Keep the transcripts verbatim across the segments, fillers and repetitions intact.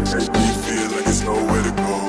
make me feel like it's nowhere to go.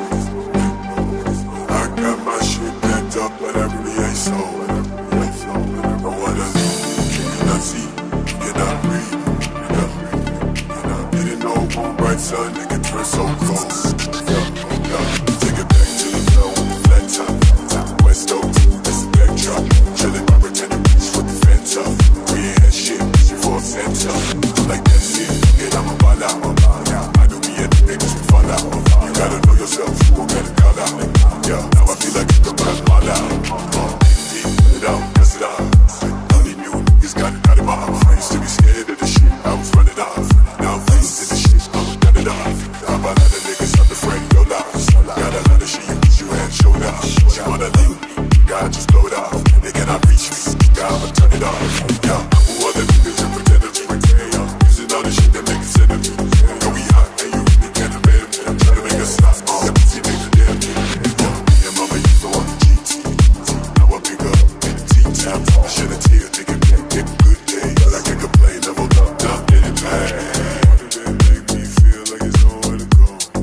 I got my shit packed up, but I really ain't so. I wanna leave, can you not see? Can I breathe? Yeah. Didn't know one bright sun, it can turn so cold. Yeah. Yeah. Take it back to the flow with the flat top. West Oak, that's the backdrop. Chillin' by pretending beach with the fans up. We ain't had shit, shit for a Santa. Like that shit, forget I'm a ball out. I do me and the niggas we fall out. You gotta know yourself, you won't get a call out. Yeah, now I feel like you can run all out. Uh, put it out, mess it up. All these new niggas got it out of my house. I used to be scared of the shit, I was running off. Now I'm faced in the shit, I'm done it off. How about all the niggas not afraid of your lives? Got a lot of shit, you use your hand, show down. She wanna leave me, God just blow it off. They cannot reach me, God, I'ma turn it off. Yeah, who are the niggas that pretend to be with me? Using all the shit that make sense to me. Know we hot, and you really can't abandon me. I'm trying to make us stop, that pussy make the damn thing. Yeah, me and mama used to want the G T. Now I pick up in the T-top. I shed a tear, take it back, take a good day. But I can't complain, leveled up, now I'm getting mad. Why do they make me feel like it's nowhere to go?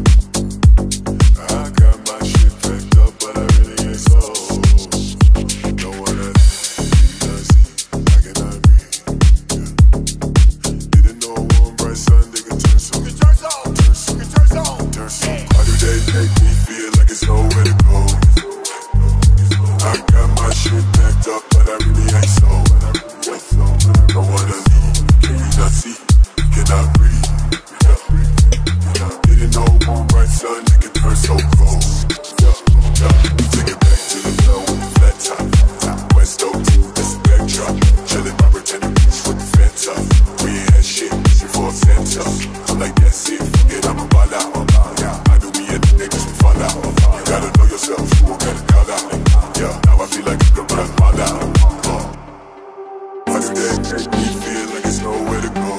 I got my shit packed up, but I really ain't so. No one else, see, I cannot breathe. Yeah. Didn't know one bright sun, they could turn so. Turn so, turn so, turn so, turn so. Why do they make me feel like it's nowhere to go? I got my shit packed up, but I really ain't so. No one to leave, can you not see? Can I breathe? Yeah. Didn't know one bright sun, they could turn so cold. Yeah. Yeah. Take it back to the flow with the flat top. West Oak, that's the backdrop. Chillin' by pretending beach with the fans up. We ain't had shit, shit for a Santa. I'm like that shit, forget I'm a ball out. Yeah. I do me and the niggas we fall out. You gotta know yourself, you won't get a call out. Yeah. Now I feel like you can run all out. Uh. Why do they make me feel like it's nowhere to go?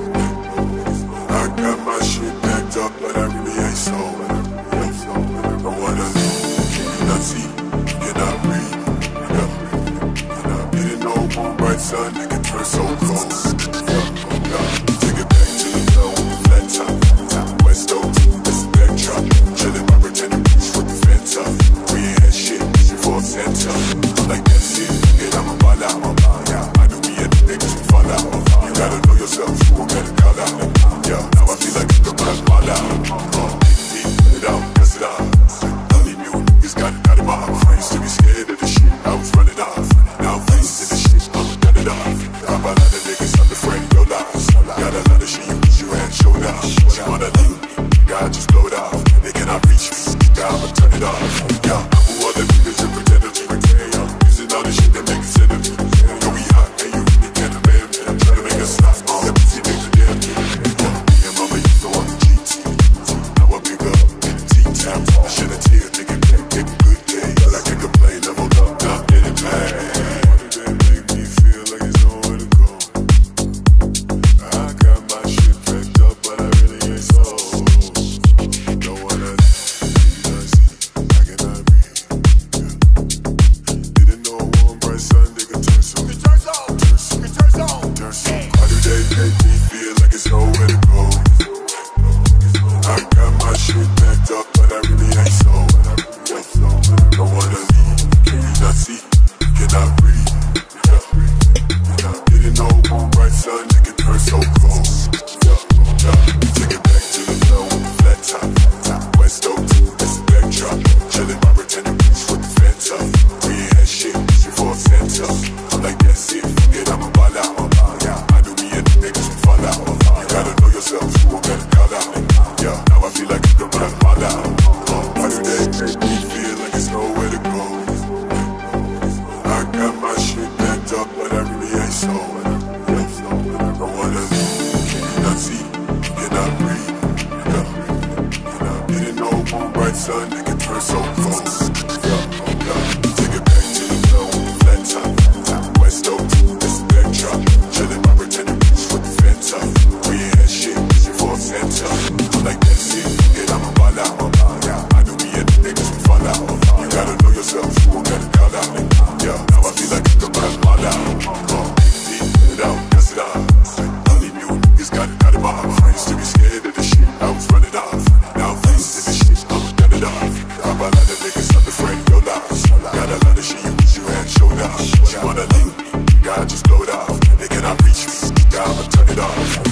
I got my shit packed up, but I really ain't so. I wanna leave, can you not see? Can I breathe? Yeah. Didn't know one bright sun, it can turn so cold. Yeah. Yeah. Take it back to the flow with the flat top. West Oak, that's the backdrop. Chillin' by pretending beach with the fans up. We ain't had shit, shit for a Santa. Like that shit, forget I'm a ball out. I do me and the niggas we fall out. You gotta know yourself, you won't get a call out. Yeah, now I feel like you can run all out. Uh, put it out, mess it up. All these new niggas got it out of my house. I used to be scared of the shit, I was running off. Now I'm faced in the shit, I'm done it off. How about all the niggas not afraid of your lives? Got a lot of shit, you use your hand, show down. She wanna leave me, God just blow it off. They cannot reach me, God, I'ma turn it off. Yeah, who are the niggas that pretend to be with me? Using all the shit that make sense to me. Know we hot, and you really can't abandon me. I'm trying to make us stop, that pussy make the damn thing. Yeah, me and mama used to want the G T. Now I pick up in the T-top. I shed a tear, take it back, take a good day. But I can't complain, leveled up, now I'm getting mad. Why do they make me feel like it's nowhere to go? I got my shit packed up, but I really ain't so. No one else, can you not see? I cannot breathe. Yeah. Didn't know one bright sun, they could turn so. Turn so, turn so, turn so, turn so. Why do they make me feel like it's nowhere to go? I got my shit packed up, but I really ain't so. No one to leave, can you not see? Can I breathe? Yeah. Didn't know one bright sun, it can turn so cold. Yeah. Yeah. Take it back to the flow with the flat top. West Oak, that's the backdrop. Chillin' by pretending beach with the fans up. We ain't had shit, shit for a Santa. I'm like that shit, forget I'm a ball out. Yeah. I do me and the niggas we fall out. You gotta know yourself, you won't get a call out. Yeah. Now I feel like you can run all out. Uh, why do they make me feel like it's nowhere to go? I got my shit packed up, but I really ain't so. I wanna leave, can you not see? Can I breathe? Yeah. Didn't know one bright sun, it can turn so cold. Yeah. Yeah. Take it back to the flow with the flat top. West Oak, that's the backdrop. Chillin' by pretending beach with the fans up. We ain't had shit, shit for a Santa. Like that shit, forget I'm a ball out. I do me and the niggas we fall out. You gotta know yourself, you won't get a call out. Yeah, now I feel like you can run all out. Uh, put it out, mess it up. All these new niggas got it out of my house. I used to be scared of the shit, I was running off. got a lot of shit you wish you had showed up. She wanna leave me, God just blowed off. They cannot reach me, God, I'ma turn it off.